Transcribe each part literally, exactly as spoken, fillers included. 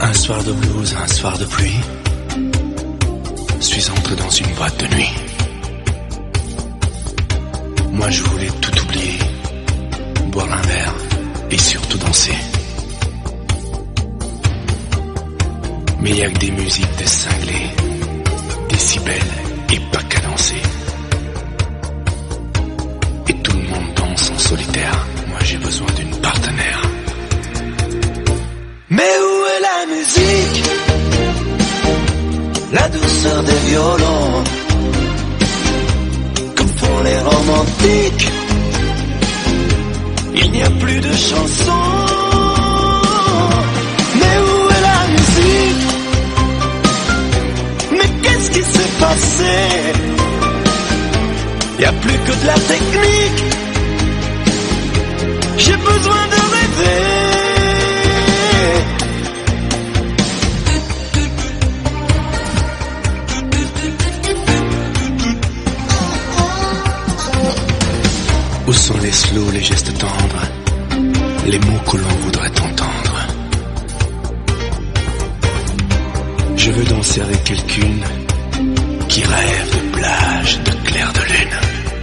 Un soir de blues, un soir de pluie, suis entré dans une boîte de nuit. Moi je voulais tout oublier, boire un verre et surtout danser. Mais y a que des musiques de cinglés, décibels et pas cadencés. Et tout le monde danse en solitaire, moi j'ai besoin d'une partenaire. Mais où est la musique? La douceur des violons, comme font les romantiques. Il n'y a plus de chansons. Mais où est la musique? Mais qu'est-ce qui s'est passé? Il n'y a plus que de la technique. J'ai besoin de rêver. Où sont les slows, les gestes tendres, les mots que l'on voudrait entendre? Je veux danser avec quelqu'une qui rêve de plage, de clair de lune.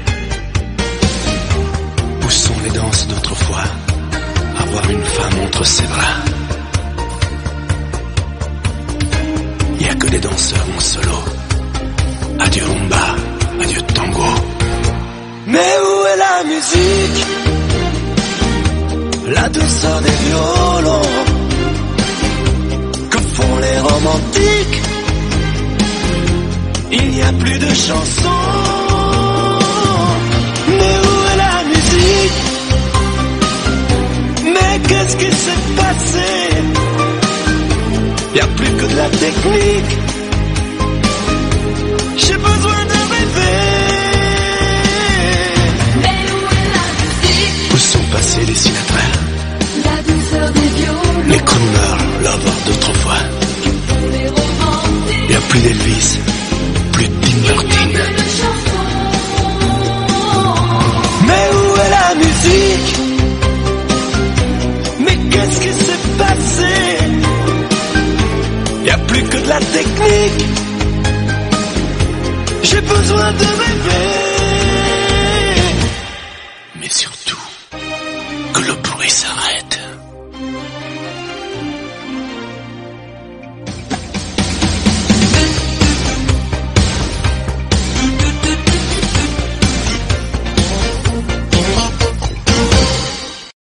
Où sont les danses d'autrefois? Avoir une femme entre ses bras. Y a que des danseurs en solo. Adieu rumba, adieu tango. Mais où est la musique? La douceur des violons, que font les romantiques? Il n'y a plus de chansons. Mais où est la musique? Mais qu'est-ce qui s'est passé? Il n'y a plus que de la technique. J'ai besoin de rêver. Où sont passés les Sinatra, La douceur des violons, les crooners, lovers d'autrefois? Y a plus d'Elvis, plus de Dean Martin. Mais où est la musique? Mais qu'est-ce qui s'est passé? Y a plus que de la technique. J'ai besoin de rêver.